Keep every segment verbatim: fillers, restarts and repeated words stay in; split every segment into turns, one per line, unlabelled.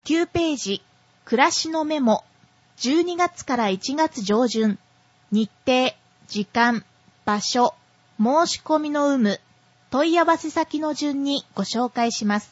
きゅうページ、暮らしのメモ、じゅうにがつからいちがつ上旬、日程、時間、場所、申し込みの有無、問い合わせ先の順にご紹介します。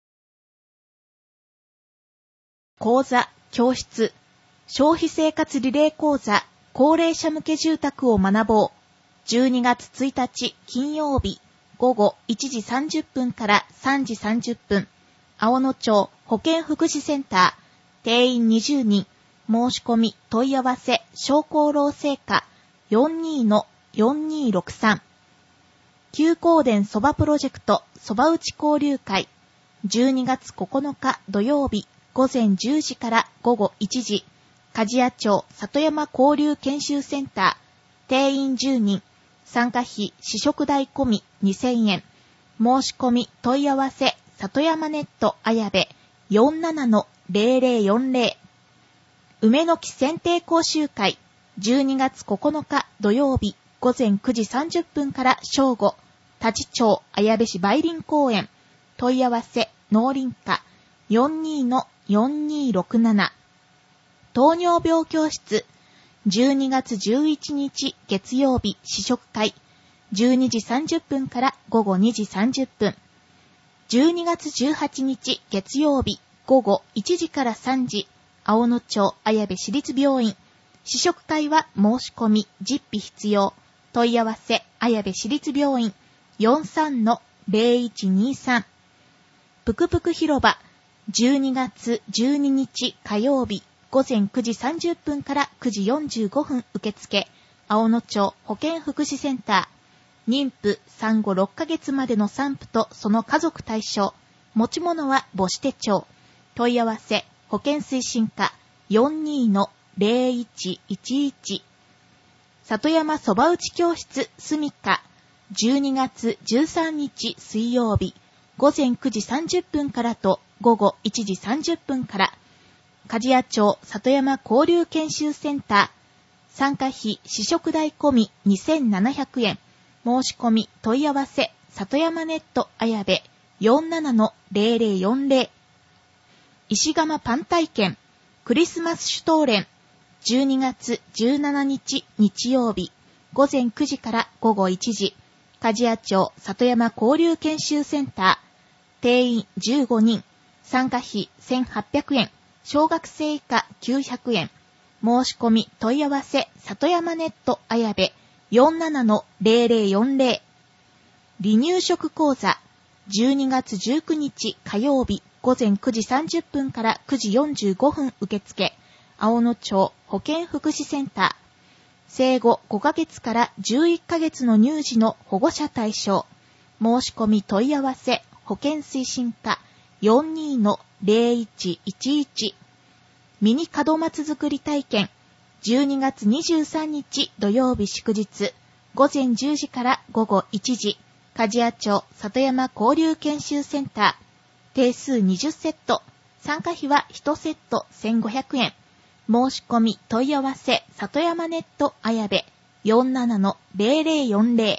講座、教室、消費生活リレー講座、高齢者向け住宅を学ぼう。じゅうにがつついたち金曜日、午後いちじさんじゅっぷんからさんじさんじゅっぷん、青野町保健福祉センター、定員にじゅうにん、申し込み問い合わせ商工労政課 よんにーのよんにーろくさん。休耕田そばプロジェクトそば打ち交流会、じゅうにがつここのか土曜日、午前じゅうじから午後いちじ、梶谷町里山交流研修センター、定員じゅうにん、参加費試食代込みにせんえん、申し込み問い合わせ里山ネット綾部 よんななのぜろぜろよんぜろ。梅の木剪定講習会、じゅうにがつここのか土曜日、午前くじさんじゅっぷんから正午、立町綾部市梅林公園、問い合わせ農林課 よんにーのよんにーろくなな。糖尿病教室、じゅうにがつじゅういちにち月曜日試食会、じゅうにじさんじゅっぷんから午後にじさんじゅっぷん。じゅうにがつじゅうはちにち月曜日午後いちじからさんじ、青野町綾部市立病院。試食会は申し込み実費必要。問い合わせ綾部市立病院 よんさんのぜろいちにさん。ぷくぷく広場、じゅうにがつじゅうににち火曜日午前くじさんじゅっぷんからくじよんじゅうごふん受付、青野町保健福祉センター。妊婦産後ろっかげつまでの産婦とその家族対象。持ち物は母子手帳。問い合わせ保健推進課 よんにーのぜろいちいちいち。里山そば打ち教室すみか、じゅうにがつじゅうさんにち水曜日午前くじさんじゅっぷんからと午後いちじさんじゅっぷんから、梶谷町里山交流研修センター。参加費試食代込みにせんななひゃくえん、申し込み問い合わせ里山ネット綾部 よんななのぜろぜろよんぜろ。石窯パン体験、クリスマスシュトーレン、じゅうにがつじゅうしちにち日曜日午前くじから午後いちじ、梶谷町里山交流研修センター。定員じゅうごにん、参加費せんはっぴゃくえん、小学生以下きゅうひゃくえん、申し込み問い合わせ里山ネット綾部 よんななのぜろぜろよんぜろ。離乳食講座、じゅうにがつじゅうくにち火曜日午前くじさんじゅっぷんからくじよんじゅうごふん受付、青野町保健福祉センター。生後ごかげつからじゅういっかげつの乳児の保護者対象。申し込み問い合わせ保健推進課 よんにーのぜろいちいちいち。ミニ門松作り体験、じゅうにがつにじゅうさんにち土曜日祝日午前じゅうじから午後いちじ、梶谷町里山交流研修センター。定数にじゅうセット、参加費はいちセットせんごひゃくえん、申し込み問い合わせ里山ネット綾部 よんななのぜろぜろよんぜ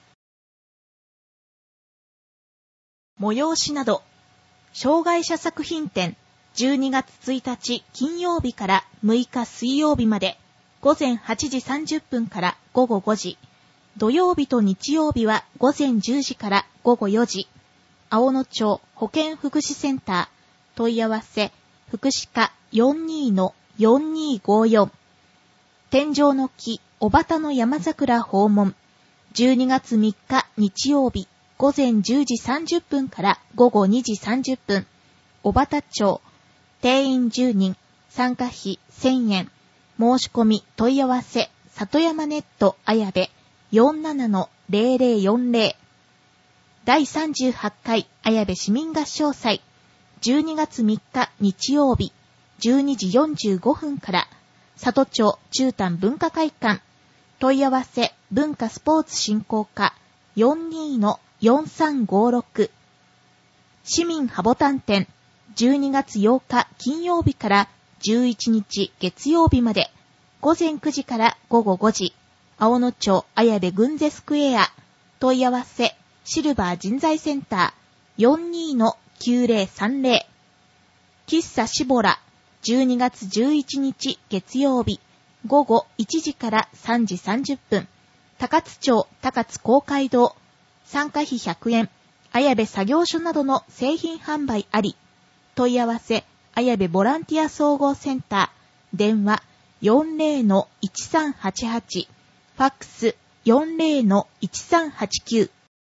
ろ。催しなど、障害者作品展、じゅうにがつついたち金曜日からむいか水曜日まで、午前はちじさんじゅっぷんから午後ごじ、土曜日と日曜日は午前じゅうじから午後よじ、青野町保健福祉センター。問い合わせ福祉課 よんにーのよんにーごよん。天井の木おばたの山桜訪問、じゅうにがつみっか日曜日午前じゅうじさんじゅっぷんから午後にじさんじゅっぷん、おばた町。定員じゅうにん、参加費せんえん、申し込み問い合わせ里山ネット綾部 よんななのぜろぜろよんぜろ。だいさんじゅうはちかい綾部市民合唱祭、じゅうにがつみっか日曜日じゅうにじよんじゅうごふんから、里町中丹文化会館。問い合わせ文化スポーツ振興課 よんにーのよんさんごろく。市民ハボタン展、じゅうにがつようか金曜日からじゅういちにち月曜日まで、午前くじから午後ごじ、青野町綾部群ゼスクエア。問い合わせシルバー人材センター よんにーのきゅうぜろさんぜろ。 喫茶しぼら、じゅうにがつじゅういちにち月曜日、ごごいちじからさんじさんじゅっぷん、高津町高津公会堂、参加費ひゃくえん、綾部作業所などの製品販売あり、問い合わせ、綾部ボランティア総合センター、電話 よんじゅうのいちさんはちはち、ファックス よんじゅうのいちさんはちきゅう。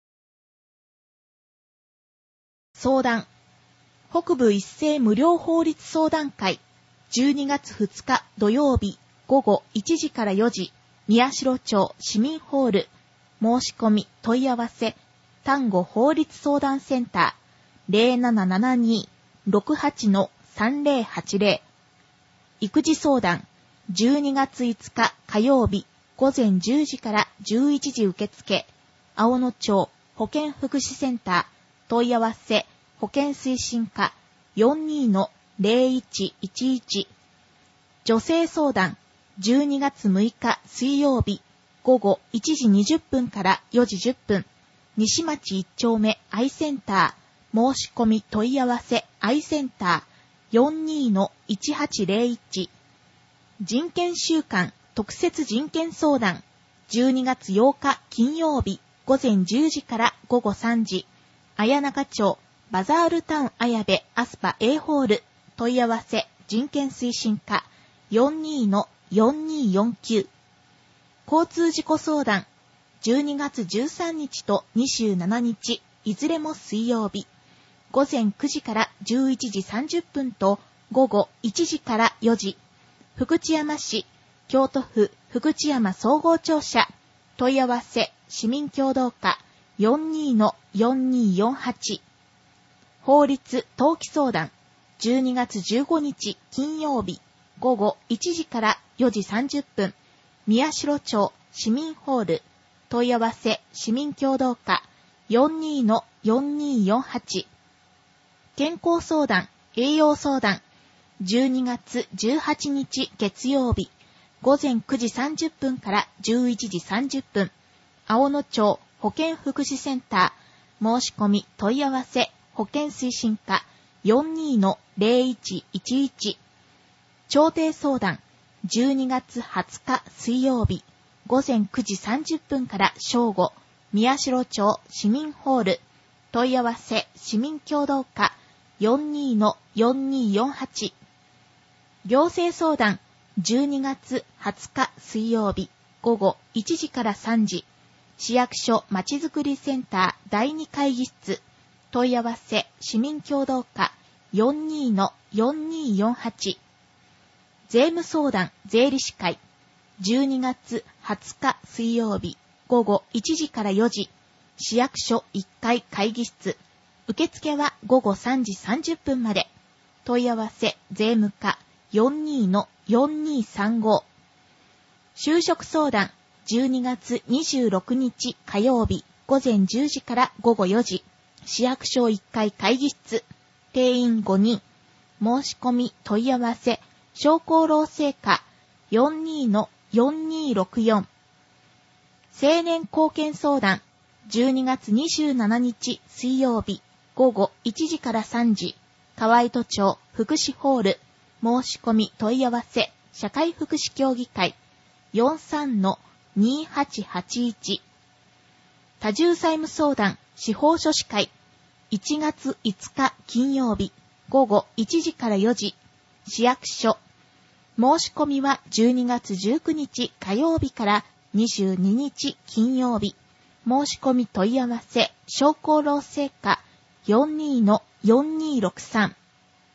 相談。北部一斉無料法律相談会、じゅうにがつふつか土曜日、ごごいちじからよじ、宮代町市民ホール、申し込み問い合わせ、丹後法律相談センター、ゼロななななに ろくはち さんゼロはちゼロ。育児相談、じゅうにがついつか火曜日、午前じゅうじからじゅういちじ受付、青野町保健福祉センター、問い合わせ、保健推進課 よんじゅうのゼロいちいちいち。女性相談、じゅうにがつむいか水曜日、午後いちじにじゅっぷんからよじじゅっぷん、西町いっちょうめアイセンター、申し込み問い合わせアイセンター よんじゅうのいちはちゼロいち。人権週間特設人権相談、じゅうにがつようか金曜日、午前じゅうじからごごさんじ、綾中町バザールタウン綾部アスパ A ホール、問い合わせ人権推進課 よんじゅうのよんにーよんきゅう。交通事故相談、じゅうにがつじゅうさんにちとにじゅうしちにち、いずれも水曜日、午前くじからじゅういちじさんじゅっぷんと午後いちじからよじ、福知山市、京都府福知山総合庁舎、問い合わせ市民協同課 よんじゅうのよんにーよんはち。法律登記相談、じゅうにがつじゅうごにち金曜日、午後いちじからよじさんじゅっぷん、宮代町市民ホール、問い合わせ市民協同課 よんじゅうのよんにーよんはち。健康相談、栄養相談、じゅうにがつじゅうはちにち月曜日、午前くじさんじゅっぷんからじゅういちじさんじゅっぷん、青野町保健福祉センター、申し込み問い合わせ保健推進課 よんじゅうのゼロいちいちいち。調停相談、じゅうにがつはつか水曜日、午前くじさんじゅっぷんから正午、宮代町市民ホール、問い合わせ市民協同課 よんじゅうのよんにーよんはち。行政相談、じゅうにがつはつか水曜日、午後いちじからさんじ、市役所まちづくりセンターだいに会議室、問い合わせ市民協同課 よんじゅうのよんにーよんはち。税務相談税理士会、じゅうにがつはつか水曜日、午後いちじからよじ、市役所いっかい会議室、受付は午後さんじさんじゅっぷんまで、問い合わせ税務課 よんじゅうのよんにーさんご。就職相談、じゅうにがつにじゅうろくにち火曜日、午前じゅうじからごごよじ、市役所いっかい会議室、定員ごにん、申し込み問い合わせ商工労政課 よんじゅうのよんにーろくよん。青年貢献相談、じゅうにがつにじゅうしちにち水曜日、午後いちじからさんじ、河合都庁福祉ホール、申し込み問い合わせ社会福祉協議会 よんじゅうさんのにーはちはちいち。多重債務相談司法書士会、いちがついつか金曜日、午後いちじからよじ、市役所。申し込みはじゅうにがつじゅうくにち火曜日からにじゅうににち金曜日。申し込み問い合わせ商工労政課 よんじゅうのよんにーろくさん。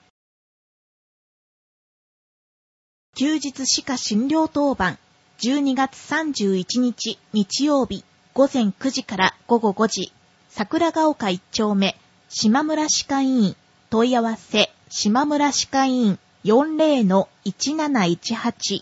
休日歯科診療当番、じゅうにがつさんじゅういちにち日曜日、午前くじからごごごじ、桜ヶ丘いっちょうめ島村歯科医院、問い合わせ島村歯科医院 よんじゅうのいちなないちはち。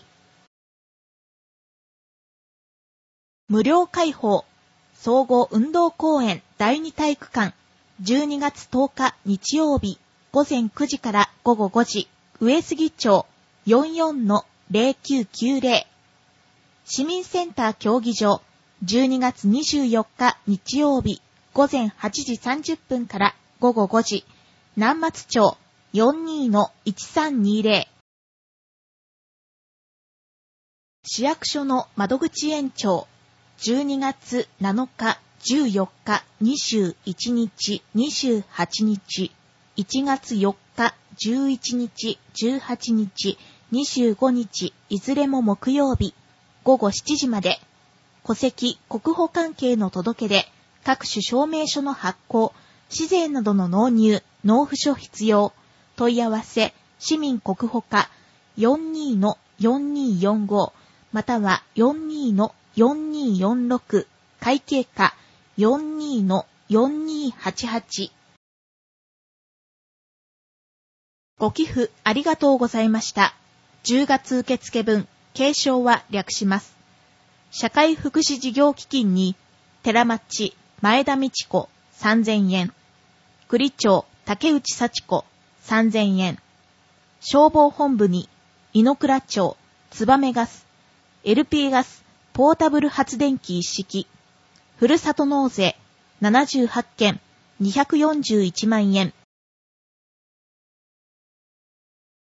無料開放総合運動公園だいに体育館、じゅうにがつとおか日曜日、午前くじからごごごじ、上杉町 よんじゅうよんのゼロきゅうきゅうゼロ。市民センター競技場、じゅうにがつにじゅうよっか日曜日、午前はちじさんじゅっぷんからごごごじ、南松町よんにーのいちさんにーぜろ。市役所の窓口延長、じゅうにがつなのか、じゅうよっか、にじゅういちにち、にじゅうはちにち、いちがつよっか、じゅういちにち、じゅうはちにち、にじゅうごにち、いずれも木曜日、ごごしちじまで、戸籍・国保関係の届け出、各種証明書の発行、市税などの納入、納付書必要、問い合わせ、市民国保課 よんにーのよんにーよんご または よんにーのよんにーよんろく 会計課 よんにーのよんにーはちはち。ご寄付ありがとうございました。じゅうがつ受付分、継承は略します。社会福祉事業基金に、寺町前田美智子さんぜんえん、栗町竹内幸子さんぜんえん、消防本部に、井の倉町燕ガス、エルピー ガスポータブル発電機一式、ふるさと納税ななじゅうはっけんにひゃくよんじゅういちまんえん、